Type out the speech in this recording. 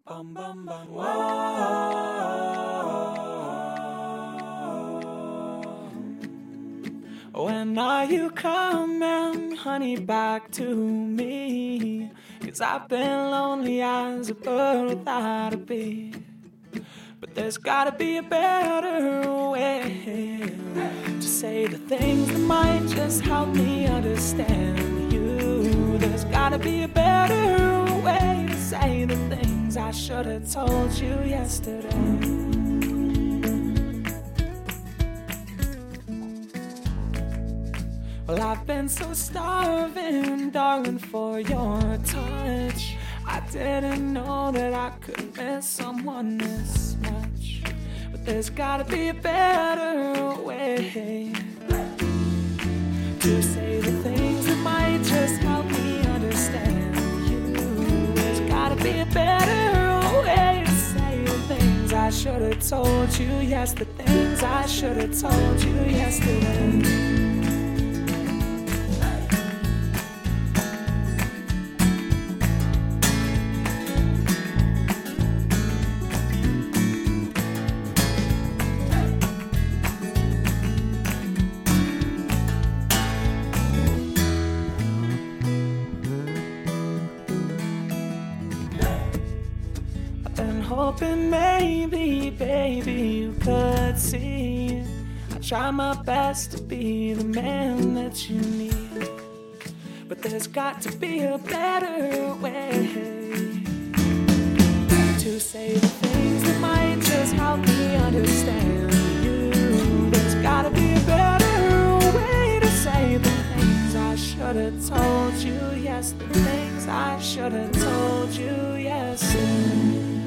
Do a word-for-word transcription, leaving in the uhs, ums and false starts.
Bum bum bum. Whoa. When are you coming, honey, back to me? 'Cause I've been lonely as a bird without a bee. But there's gotta be a better way to say the things that might just help me understand you. There's gotta be a better way to say the things I should have told you yesterday. Well, I've been so starving, darling, for your touch. I didn't know that I could miss someone this much. But there's gotta be a better way to say the things that might just help me understand you. There's gotta be a better way to say the things I should have told you. Yes, the things I should have told you yesterday. Hoping maybe, baby, you could see I try my best to be the man that you need. But there's got to be a better way to say the things that might just help me understand you. There's gotta be a better way to say the things I should have told you. Yes, the things I should have told you yesterday.